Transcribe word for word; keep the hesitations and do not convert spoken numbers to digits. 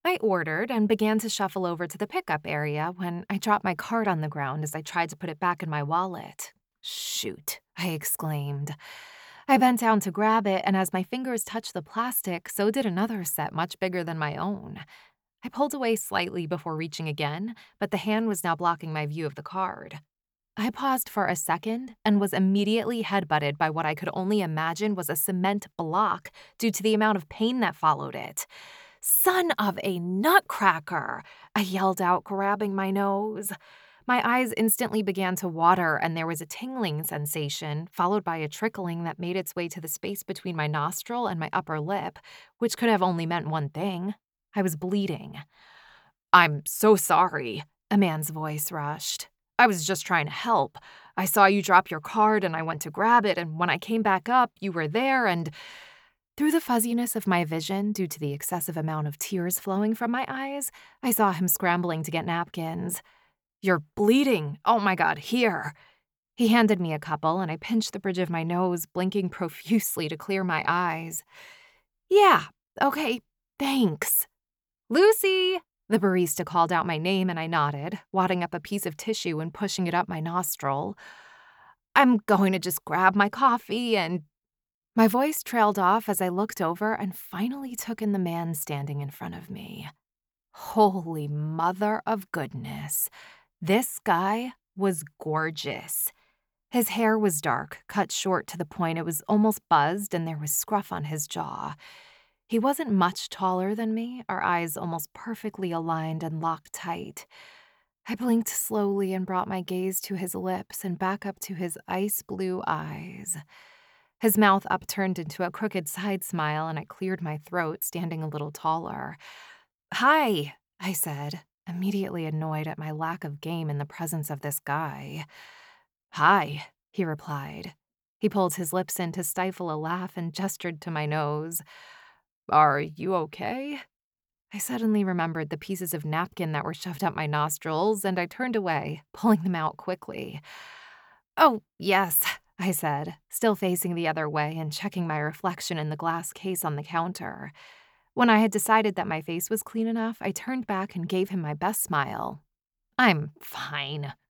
I ordered and began to shuffle over to the pickup area when I dropped my card on the ground as I tried to put it back in my wallet. Shoot, I exclaimed. I bent down to grab it, and as my fingers touched the plastic, so did another set much bigger than my own. I pulled away slightly before reaching again, but the hand was now blocking my view of the card. I paused for a second and was immediately headbutted by what I could only imagine was a cement block due to the amount of pain that followed it. Son of a nutcracker! I yelled out, grabbing my nose. My eyes instantly began to water, and there was a tingling sensation, followed by a trickling that made its way to the space between my nostril and my upper lip, which could have only meant one thing. I was bleeding. "I'm so sorry," a man's voice rushed. "I was just trying to help. I saw you drop your card and I went to grab it, and when I came back up, you were there and—" Through the fuzziness of my vision, due to the excessive amount of tears flowing from my eyes, I saw him scrambling to get napkins. "You're bleeding. Oh my God, here." He handed me a couple, and I pinched the bridge of my nose, blinking profusely to clear my eyes. "Yeah, okay, thanks." "Lucy!" The barista called out my name, and I nodded, wadding up a piece of tissue and pushing it up my nostril. "I'm going to just grab my coffee and—" My voice trailed off as I looked over and finally took in the man standing in front of me. Holy mother of goodness. This guy was gorgeous. His hair was dark, cut short to the point it was almost buzzed, and there was scruff on his jaw. He wasn't much taller than me, our eyes almost perfectly aligned and locked tight. I blinked slowly and brought my gaze to his lips and back up to his ice blue eyes. His mouth upturned into a crooked side smile, and I cleared my throat, standing a little taller. "Hi," I said, immediately annoyed at my lack of game in the presence of this guy. "Hi," he replied. He pulled his lips in to stifle a laugh and gestured to my nose. "Are you okay?" I suddenly remembered the pieces of napkin that were shoved up my nostrils, and I turned away, pulling them out quickly. "Oh, yes," I said, still facing the other way and checking my reflection in the glass case on the counter. When I had decided that my face was clean enough, I turned back and gave him my best smile. "I'm fine."